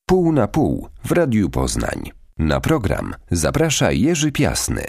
Pół na pół w Radiu Poznań. Na program zaprasza Jerzy Piasny.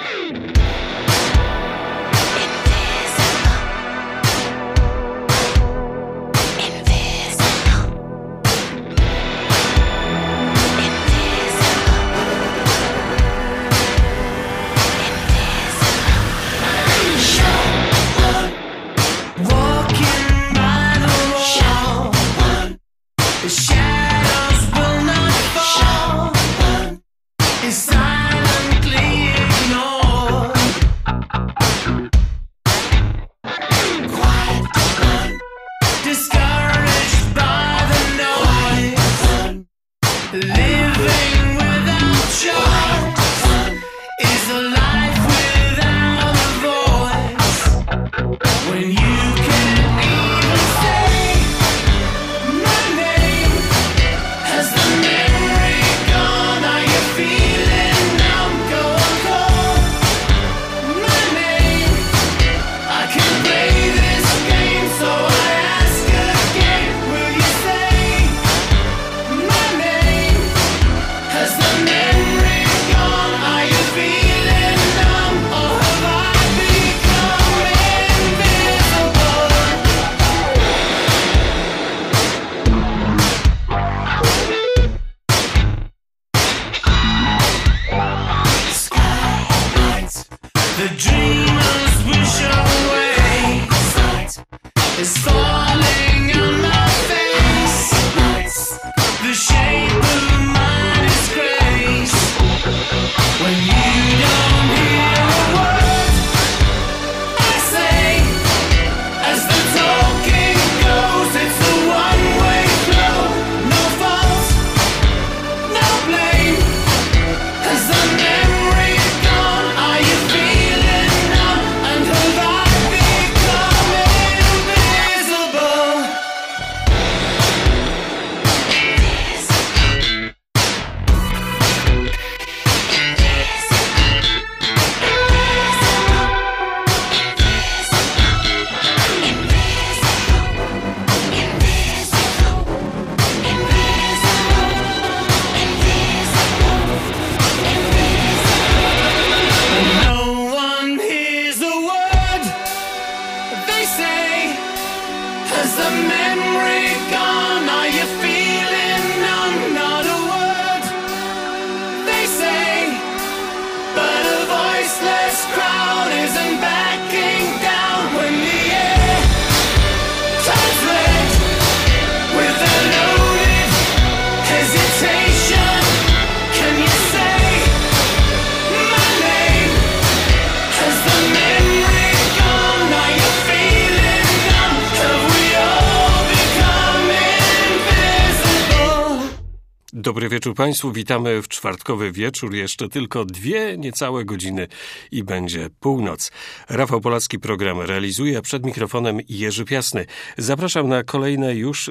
Dobry wieczór Państwu, witamy w czwartkowy wieczór, jeszcze tylko 2 niecałe godziny i będzie północ. Rafał Polacki program realizuje, a przed mikrofonem Jerzy Piasny. Zapraszam na kolejne już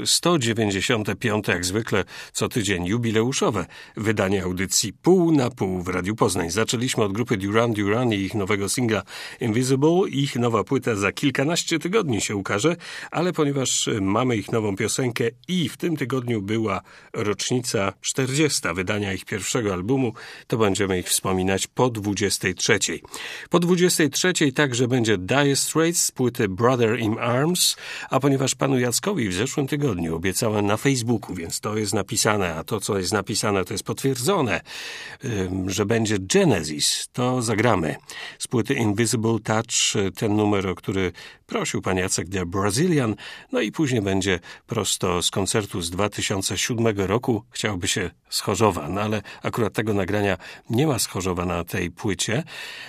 195, jak zwykle co tydzień jubileuszowe wydanie audycji Pół na pół w Radiu Poznań. Zaczęliśmy od grupy Duran Duran i ich nowego singla Invisible. Ich nowa płyta za kilkanaście tygodni się ukaże, ale ponieważ mamy ich nową piosenkę i w tym tygodniu była rocznica 40. wydania ich pierwszego albumu, to będziemy ich wspominać po 23. Po 23 także będzie Dire Straits z płyty Brother in Arms, a ponieważ panu Jackowi w zeszłym tygodniu obiecałem na Facebooku, więc to jest napisane, a to co jest napisane to jest potwierdzone, że będzie Genesis, to zagramy z płyty Invisible Touch, ten numer, o który prosił pan Jacek, The Brazilian, no i później będzie prosto z koncertu z 2007 roku, chciałby się z Chorzowa, no ale akurat tego nagrania nie ma z Chorzowa na tej płycie,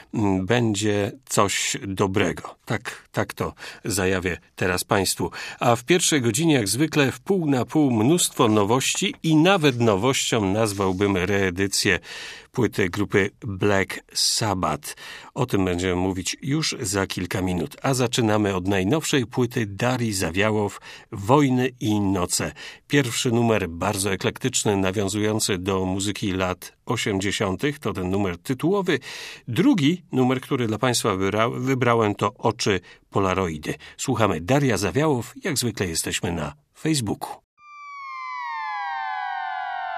będzie coś dobrego. Tak to zajawię teraz Państwu. A w pierwszej godzinie, jak zwykle, w pół na pół mnóstwo nowości i nawet nowością nazwałbym reedycję płyty grupy Black Sabbath. O tym będziemy mówić już za kilka minut. A zaczynamy od najnowszej płyty Darii Zawiałow, Wojny i noce. Pierwszy numer bardzo eklektyczny, nawiązujący do muzyki lat 80. To ten numer tytułowy. Drugi numer, który dla Państwa wybrałem, to Oczy Polaroidy. Słuchamy Daria Zawiałow, jak zwykle jesteśmy na Facebooku.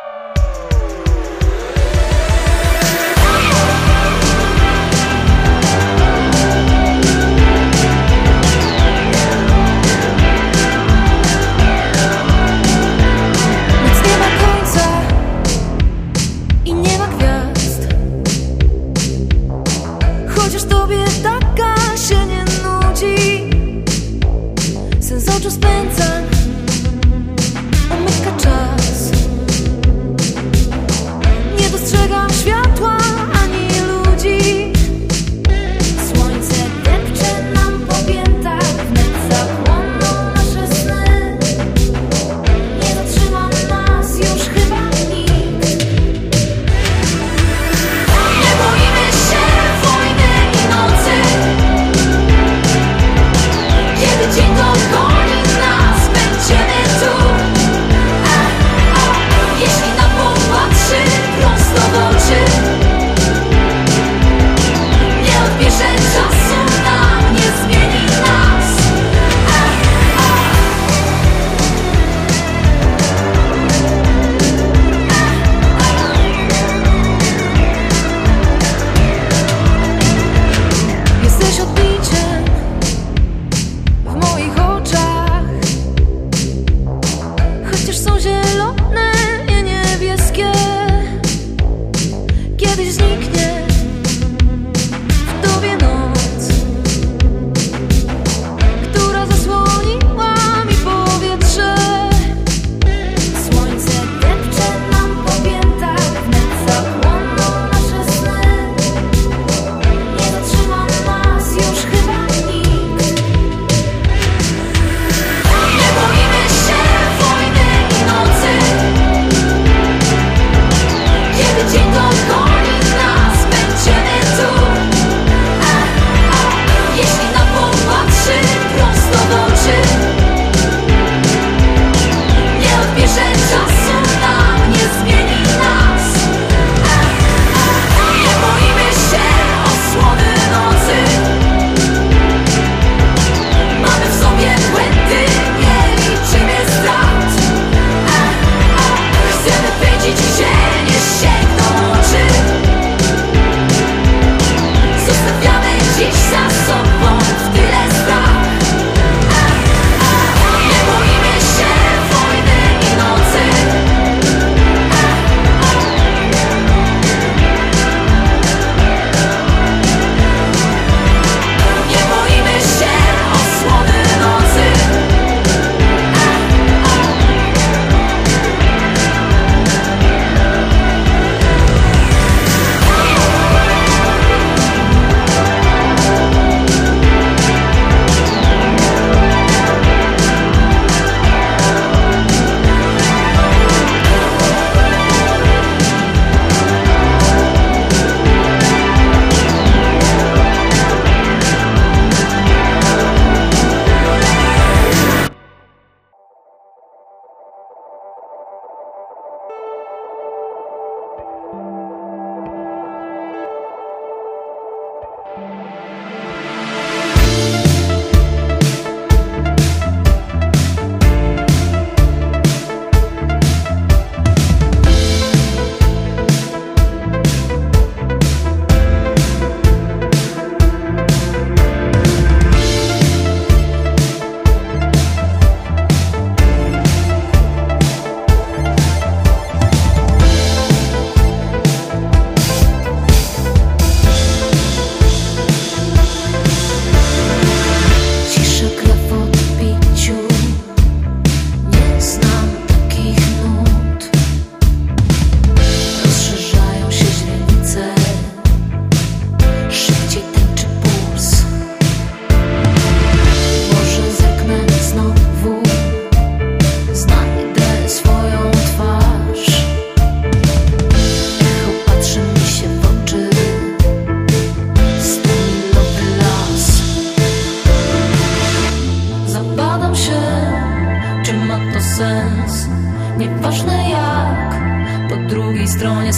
Nieważne jak, po drugiej stronie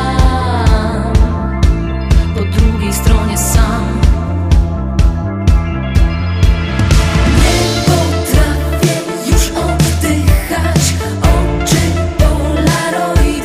sam, po drugiej stronie sam. Nie potrafię już oddychać, oczy polaroid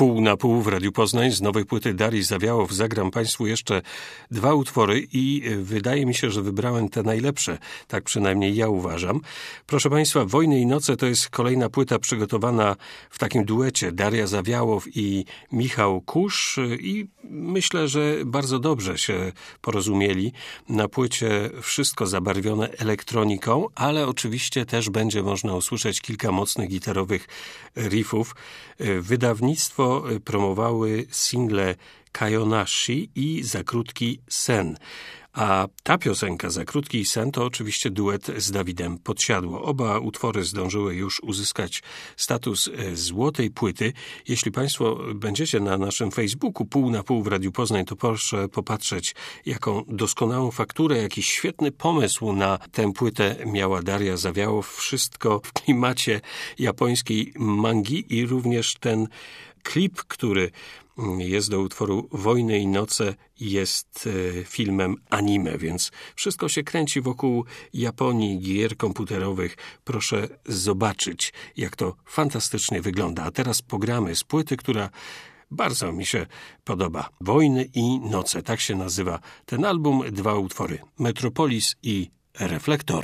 Pół na pół w Radiu Poznań. Z nowej płyty Darii Zawiałow zagram Państwu jeszcze 2 utwory i wydaje mi się, że wybrałem te najlepsze. Tak przynajmniej ja uważam. Proszę Państwa, Wojny i noce to jest kolejna płyta przygotowana w takim duecie Daria Zawiałow i Michał Kusz i myślę, że bardzo dobrze się porozumieli. Na płycie wszystko zabarwione elektroniką, ale oczywiście też będzie można usłyszeć kilka mocnych gitarowych riffów. Wydawnictwo promowały single Kayonashi i Za krótki sen. A ta piosenka Za krótki sen to oczywiście duet z Dawidem Podsiadło. Oba utwory zdążyły już uzyskać status złotej płyty. Jeśli Państwo będziecie na naszym Facebooku Pół na pół w Radiu Poznań, to proszę popatrzeć, jaką doskonałą fakturę, jaki świetny pomysł na tę płytę miała Daria Zawiałow. Wszystko w klimacie japońskiej mangi i również ten klip, który jest do utworu Wojny i noce, jest filmem anime, więc wszystko się kręci wokół Japonii, gier komputerowych. Proszę zobaczyć, jak to fantastycznie wygląda. A teraz pogramy z płyty, która bardzo mi się podoba. Wojny i noce, tak się nazywa ten album. 2 utwory. Metropolis i Reflektory.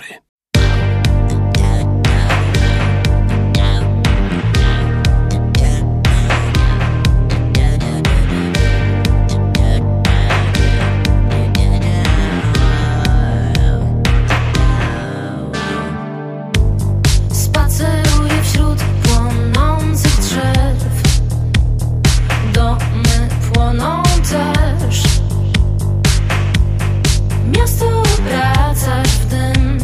Miasto obracasz w dym.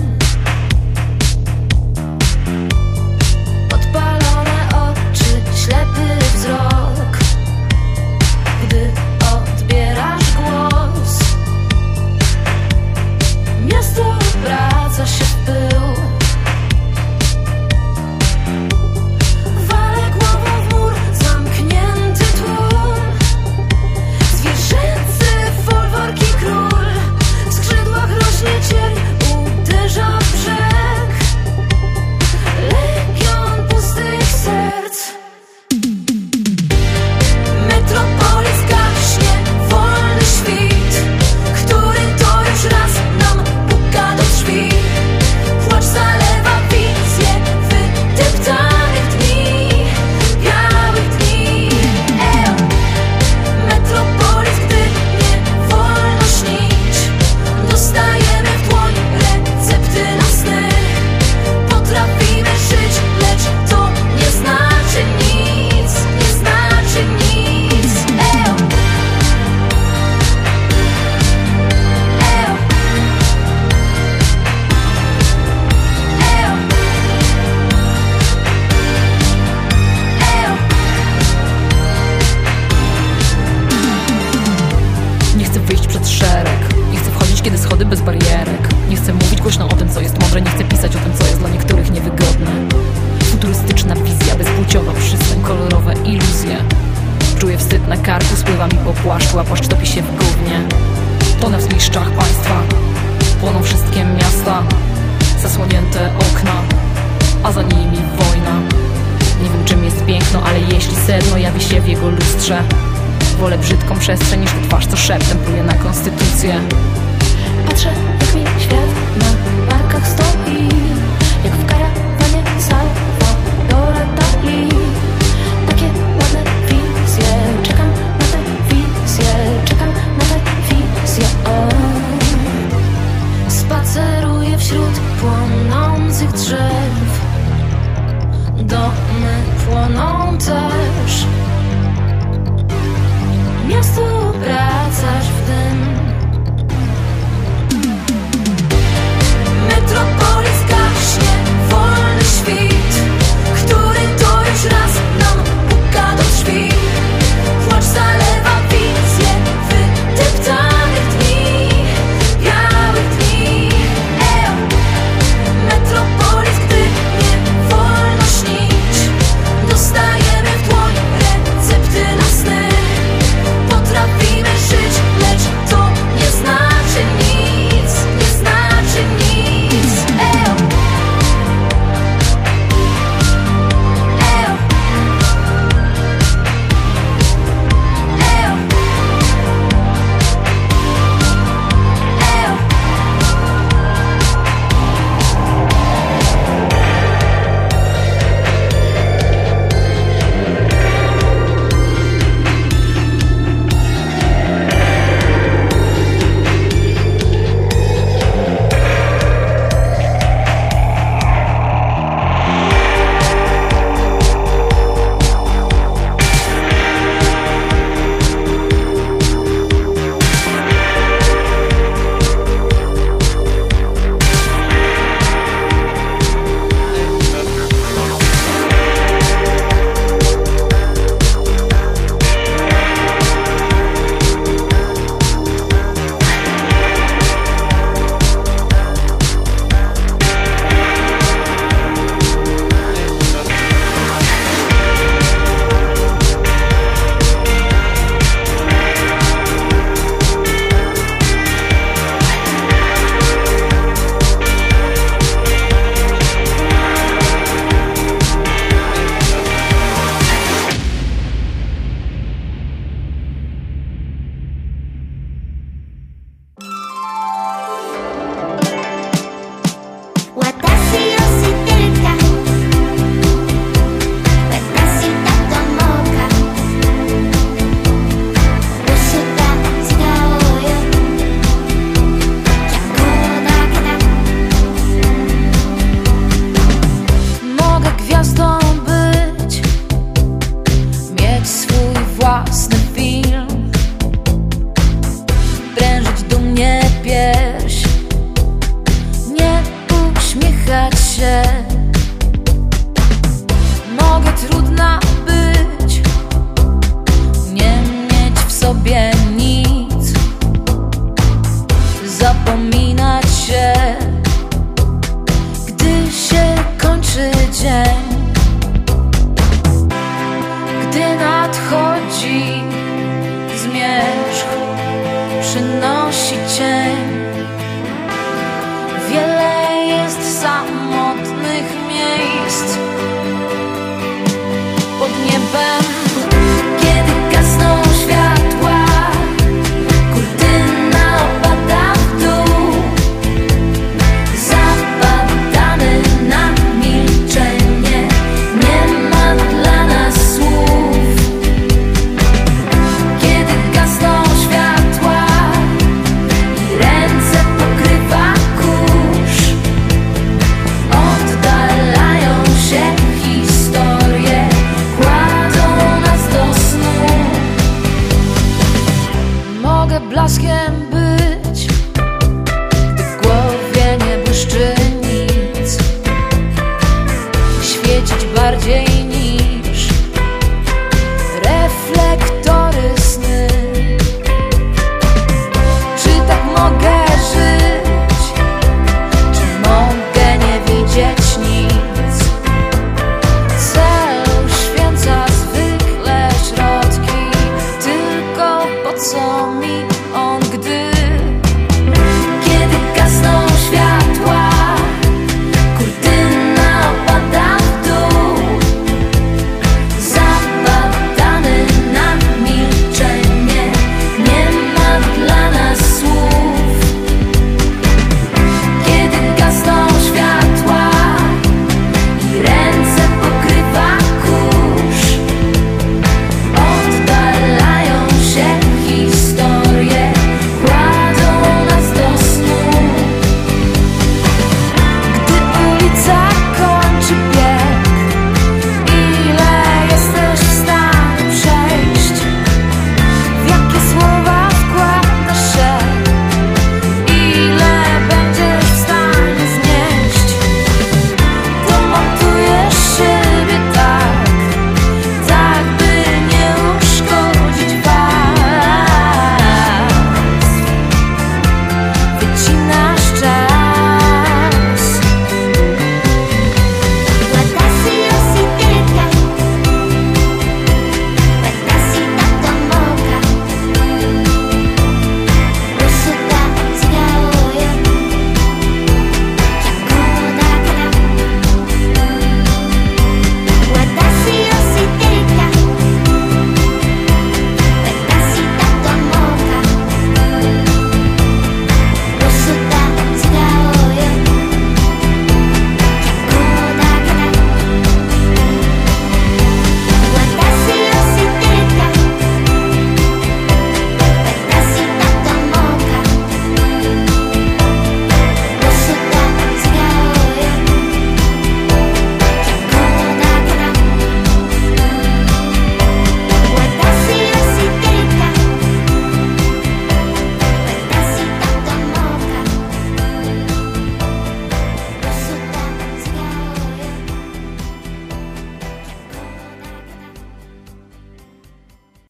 spływa mi po płaszczu, a płaszcz topi się w gównie. Tonę w zgliszczach państwa, płoną wszystkie miasta, zasłonięte okna, a za nimi wojna. Nie wiem, czym jest piękno, ale jeśli sedno jawi się w jego lustrze, wolę brzydką przestrzeń niż tę twarz, co szeptem pluje na konstytucję. Patrzę, jak mi świat na barkach stoi, jak w karawanie Salvadora Dali. Takie ładne wizje, czekam na te wizje, czekam na te wizje. Spaceruję wśród płonących drzew, domy płoną też, miasto obracasz w dym.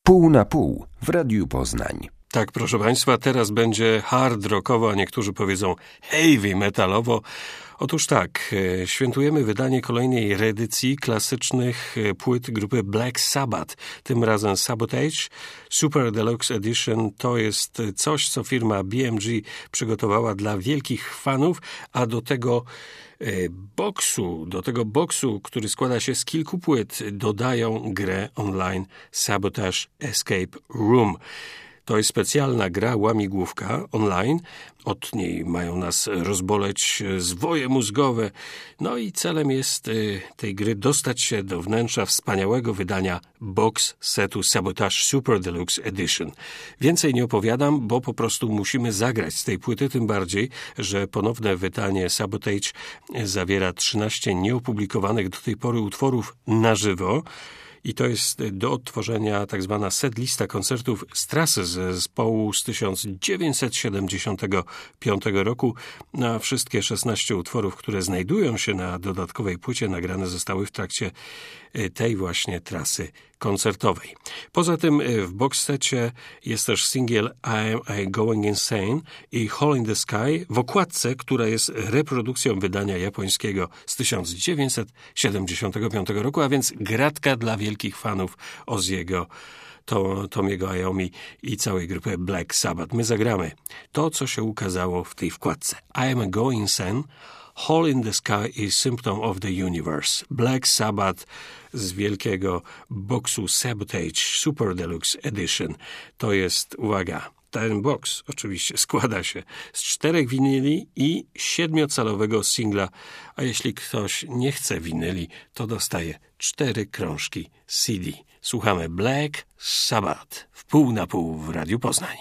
Pół na pół w Radiu Poznań. Tak, proszę Państwa, teraz będzie hard rockowo, a niektórzy powiedzą heavy metalowo. Otóż tak, świętujemy wydanie kolejnej reedycji klasycznych płyt grupy Black Sabbath. Tym razem Sabotage Super Deluxe Edition to jest coś, co firma BMG przygotowała dla wielkich fanów, a do tego boksu, który składa się z kilku płyt, dodają grę online Sabotage Escape Room. To jest specjalna gra łamigłówka online. Od niej mają nas rozboleć zwoje mózgowe. No i celem jest tej gry dostać się do wnętrza wspaniałego wydania box setu Sabotage Super Deluxe Edition. Więcej nie opowiadam, bo po prostu musimy zagrać z tej płyty, tym bardziej, że ponowne wydanie Sabotage zawiera 13 nieopublikowanych do tej pory utworów na żywo. I to jest do odtworzenia tak zwana setlista koncertów z trasy zespołu z 1975 roku. Na wszystkie 16 utworów, które znajdują się na dodatkowej płycie, nagrane zostały w trakcie tej właśnie trasy koncertowej. Poza tym w boxsecie jest też singiel I Am Going Insane i Hole in the Sky w okładce, która jest reprodukcją wydania japońskiego z 1975 roku, a więc gratka dla wielkich fanów Ozzy'ego, Tomiego Iommi i całej grupy Black Sabbath. My zagramy to, co się ukazało w tej wkładce. I Am Going Insane, Hole in the Sky i Symptom of the Universe. Black Sabbath z wielkiego boksu Sabotage Super Deluxe Edition. To jest, uwaga, ten boks oczywiście składa się z 4 winyli i 7-calowego singla, a jeśli ktoś nie chce winyli, to dostaje 4 krążki CD. Słuchamy Black Sabbath w pół na pół w Radiu Poznań.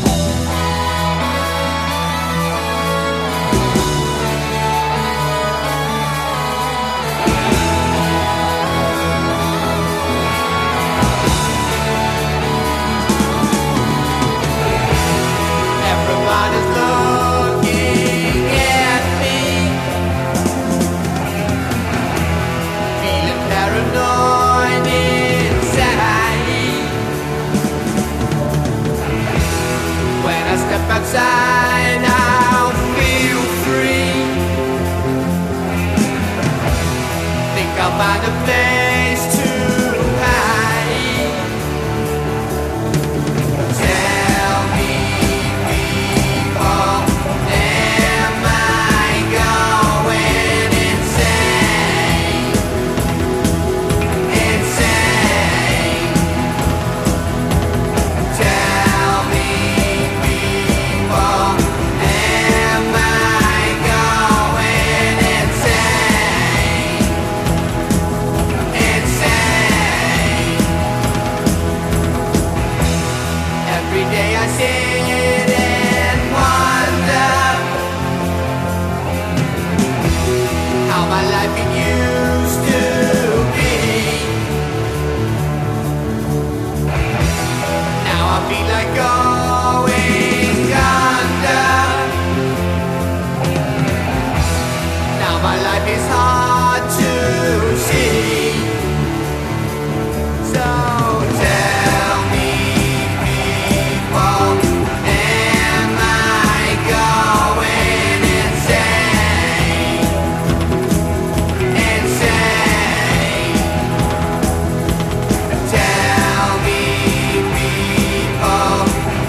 Outside, I'll feel free. Think I'll find a place to hide. Tell me, people, am I going insane? Insane. Tell me, am I going insane? Insane. Every day I sit and wonder how my life used to be. Now I feel like going under. Now my life is hard to see. So tell me, people, am I going insane? Insane. Tell me, people,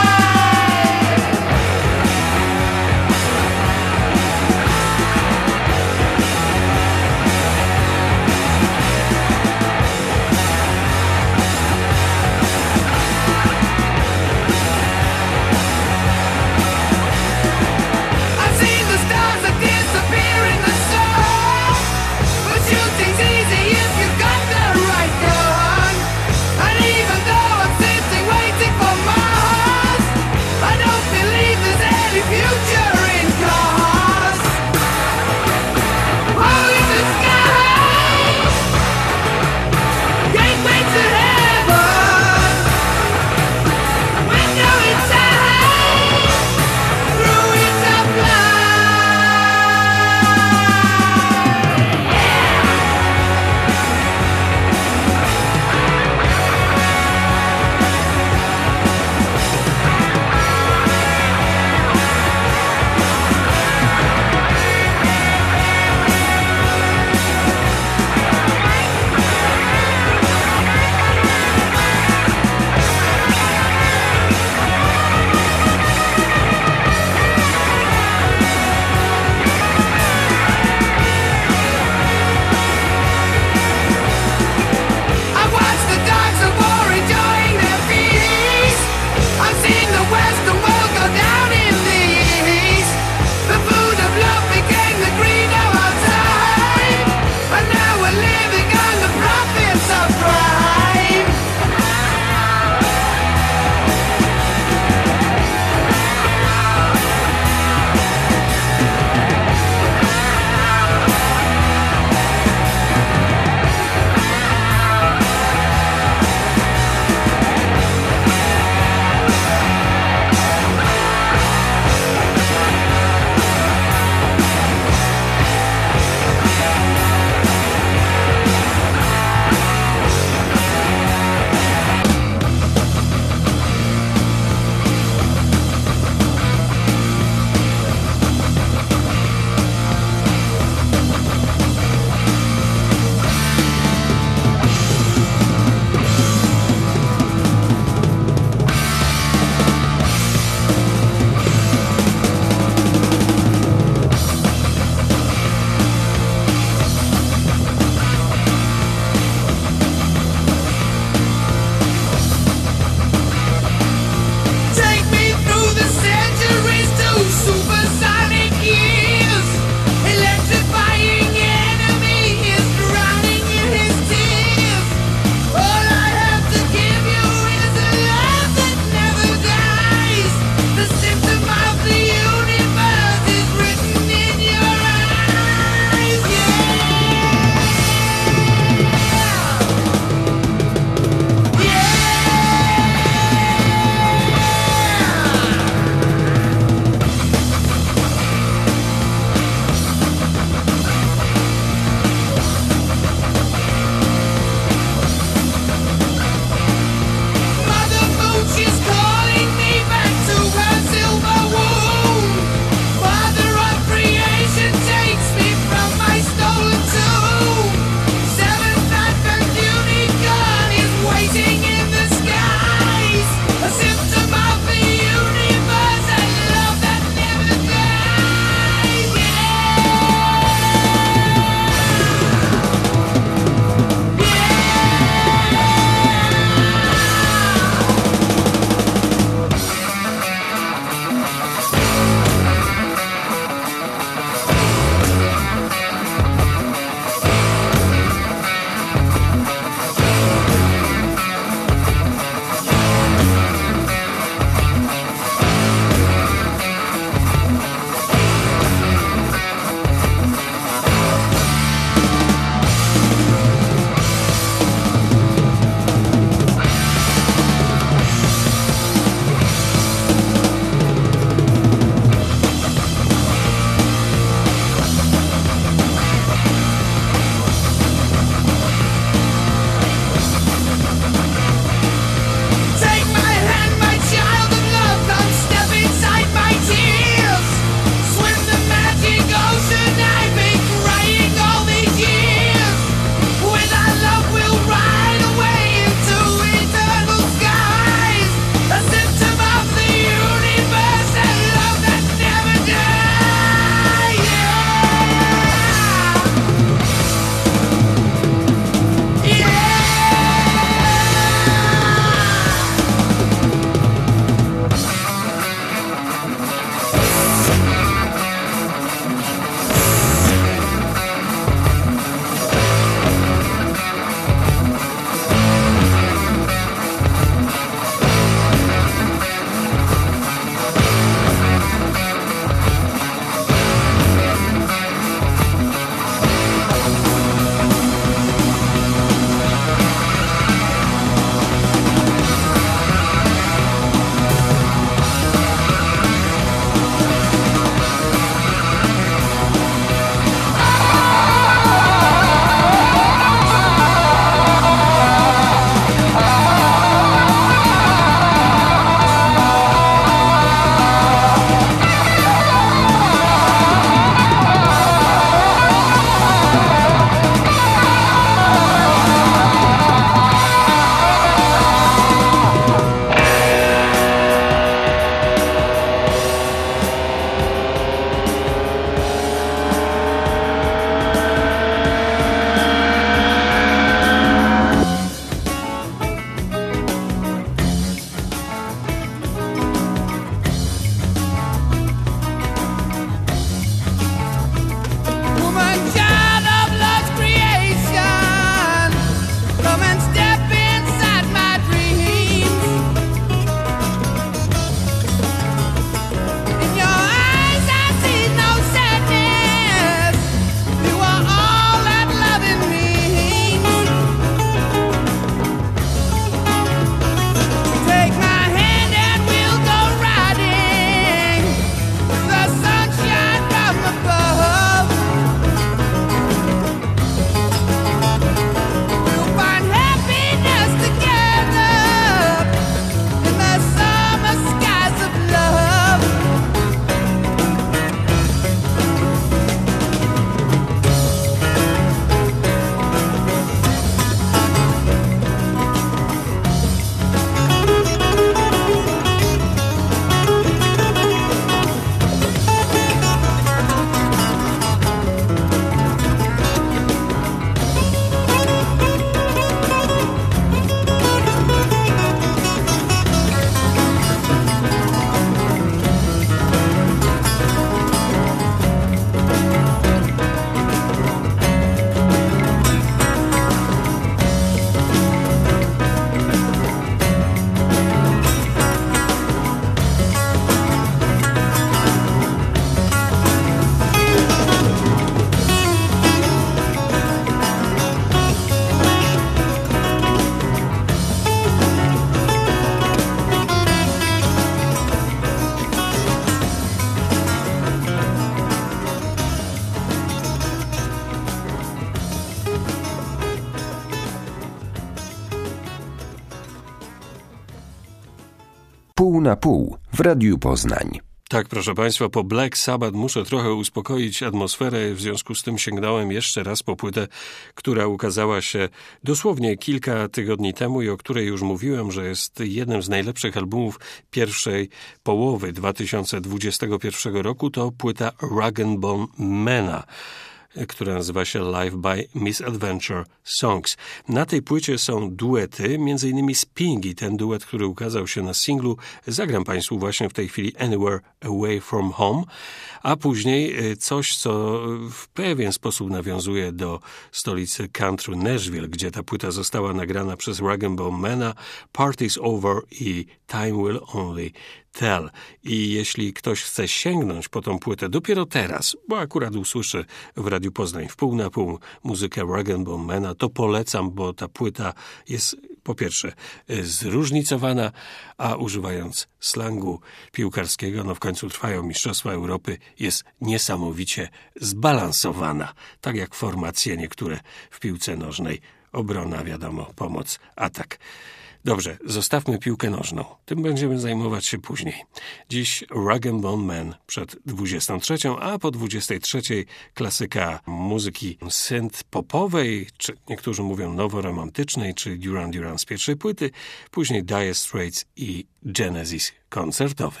pół na pół w Radiu Poznań. Tak, proszę Państwa, po Black Sabbath muszę trochę uspokoić atmosferę, w związku z tym sięgnąłem jeszcze raz po płytę, która ukazała się dosłownie kilka tygodni temu i o której już mówiłem, że jest jednym z najlepszych albumów pierwszej połowy 2021 roku. To płyta Rag & Bone Mana, która nazywa się Live by Misadventure Songs. Na tej płycie są duety, m.in. z Pingy, ten duet, który ukazał się na singlu. Zagram Państwu właśnie w tej chwili Anywhere Away From Home, a później coś, co w pewien sposób nawiązuje do stolicy country Nashville, gdzie ta płyta została nagrana przez Rag & Bone Mana, Party's Over i Time Will Only Tell. I jeśli ktoś chce sięgnąć po tą płytę dopiero teraz, bo akurat usłyszy w Radiu Poznań w pół na pół muzykę Rag & Bone Mana, to polecam, bo ta płyta jest po pierwsze zróżnicowana, a używając slangu piłkarskiego, no w końcu trwają Mistrzostwa Europy, jest niesamowicie zbalansowana. Tak jak formacje niektóre w piłce nożnej. Obrona, wiadomo, pomoc, atak. Dobrze, zostawmy piłkę nożną. Tym będziemy zajmować się później. Dziś Rag & Bone Man przed 23, a po 23 klasyka muzyki synth-popowej, czy niektórzy mówią noworomantycznej, czy Duran Duran z pierwszej płyty, później Dire Straits i Genesis koncertowy.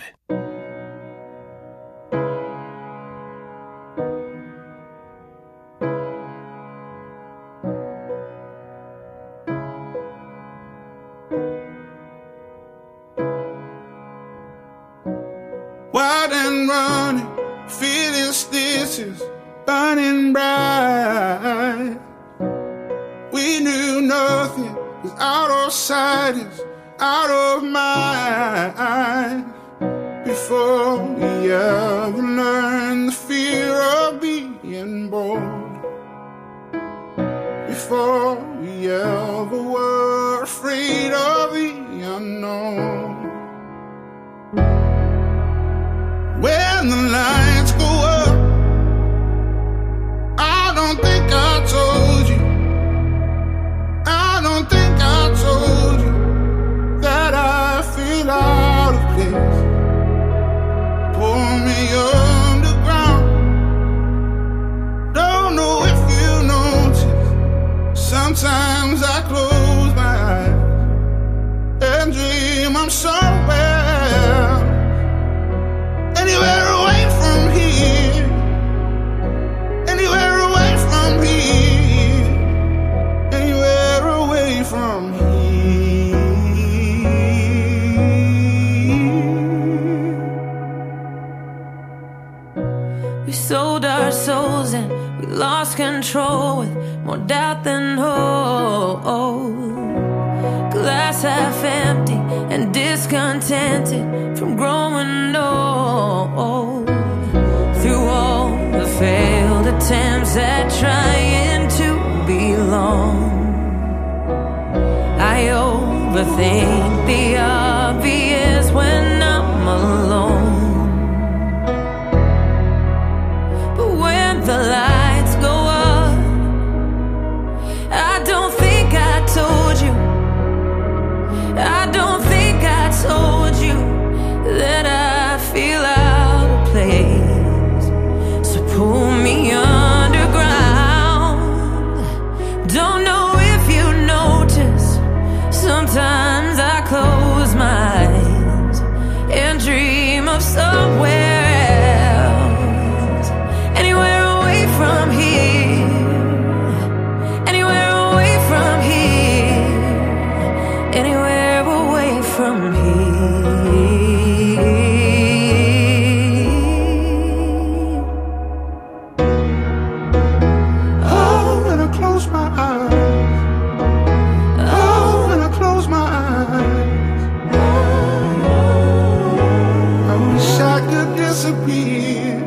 Wild and running, feeling stitches, burning bright. We knew nothing was out of sight, is out of mind. Before we ever learned the fear of being bold, before we ever were afraid of the unknown. When the lights go up, I don't think I told you, I don't think I told you that I feel out of place. Pull me underground, don't know if you notice. Sometimes I close my eyes and dream I'm somewhere, anywhere away from here, anywhere away from here, anywhere away from here. We sold our souls and we lost control with more doubt than hope. Glass half empty and discontented from growing old. Through all the failed attempts at trying to belong, I overthink the obvious when I'm alone. But when the lights go up, I don't think I told you, I don't think I told you that I feel out of place. So pull me underground. Don't know if you notice, sometimes I close my eyes and dream of somewhere else, anywhere away from here, anywhere away from here, anywhere away from here. Oh, when I close my eyes, oh, when I close my eyes, I wish I could disappear.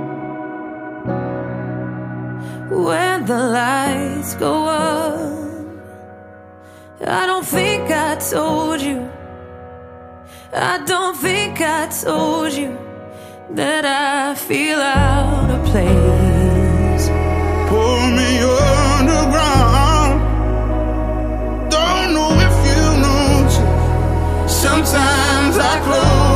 When the lights go up, I don't think I told you, I don't think I told you that I feel out of place. Pull me underground, don't know if you notice. Sometimes I close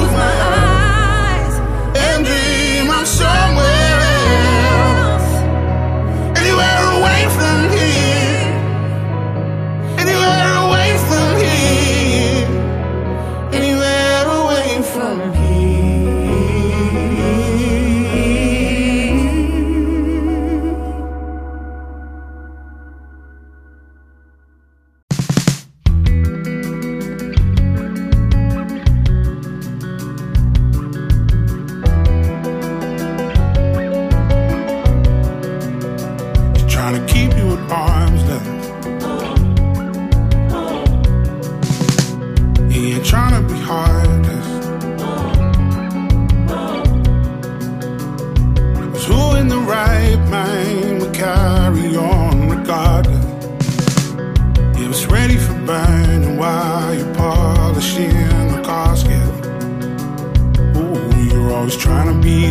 always trying to be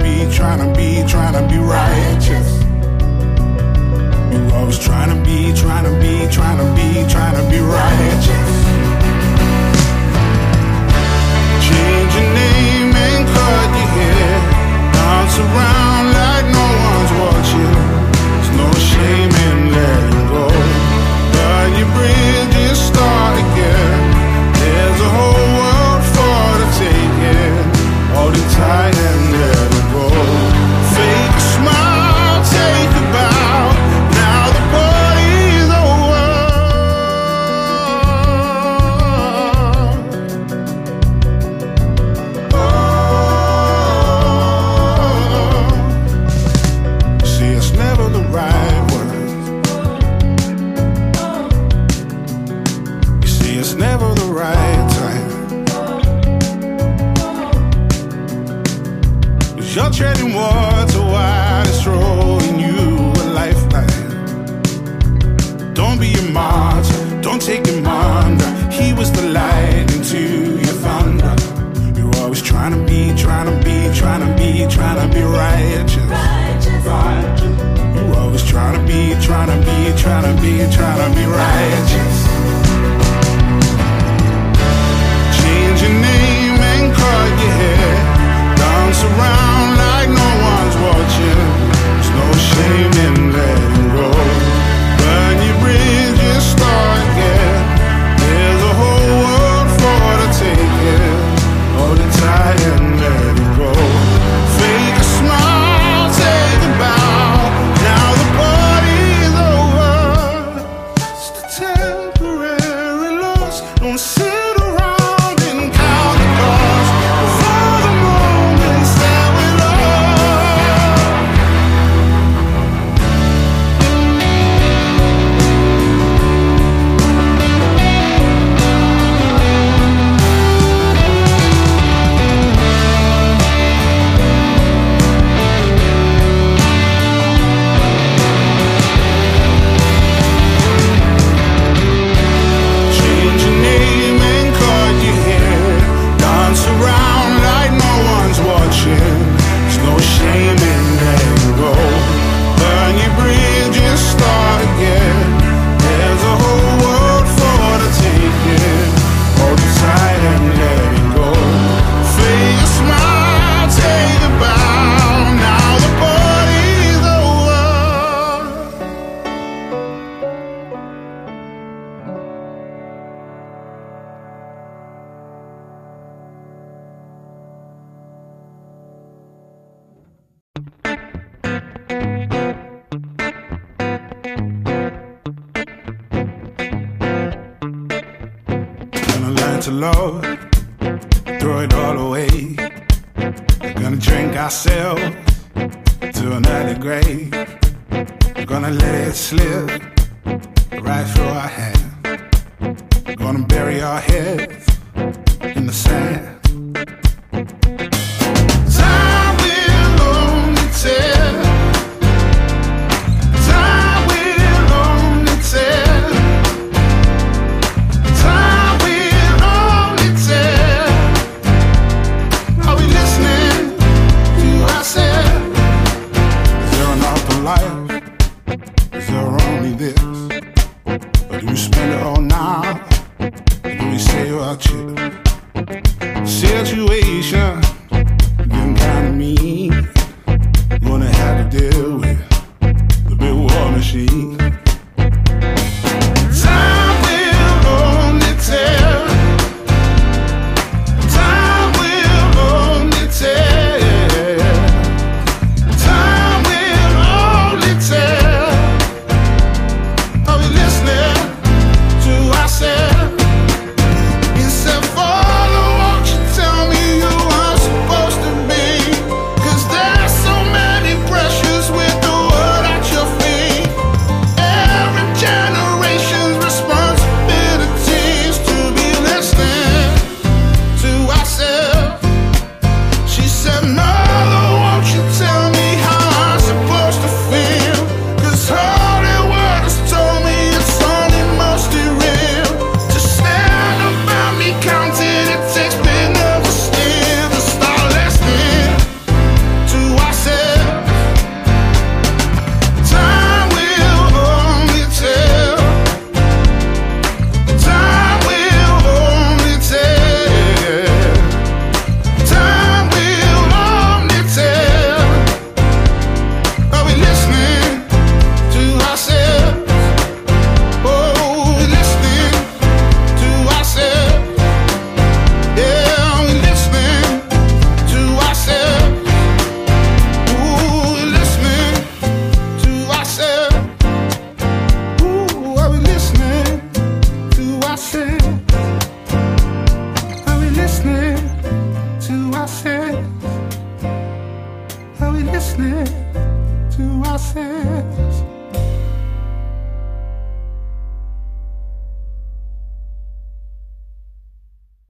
righteous. You always trying to be righteous. Change your name and cut your hair. Bounce around like no one's watching. There's no shame in letting go. Burn your bridges, start again. There's a whole world for the taking. Hold it tight and let it go. Fake a smile, take a bow. Now the party's over. Oh, see, it's never the right word. You see, it's never the right time. You're treading water wide and throwing you a lifeline. Don't be a martyr, don't take him under. He was the light into your thunder. You're always trying to be righteous. You're always trying to be righteous. Change your name and cut your hair. Dance around like no one's watching. There's no shame in letting go. Burn your bridges, start again. There's a whole world for the taking. Hold it tight and let it go. Fake a smile, take a bow. Now the party's over. Just a temporary loss. Don't sit around and count the cost of all the moments that we change your name and cut your hair. Dance around like no one's watching. There's no shame in letting go. Burn your bridges, start again. There's a whole world for the taking. Hold it tight and let it go. Fake a smile, take a bow. Now the party's over. Gonna learn to love, throw it all away. We're gonna drink ourselves to an early grave. We're gonna let it slip right through our hands. We're gonna bury our heads in the sand. Time will only tell. Time will only tell. Time will only tell. Are we listening to ourselves? Is there an afterlife? Is there only this? Or do we spend it all now? Or do we say our chips? listening to ourselves.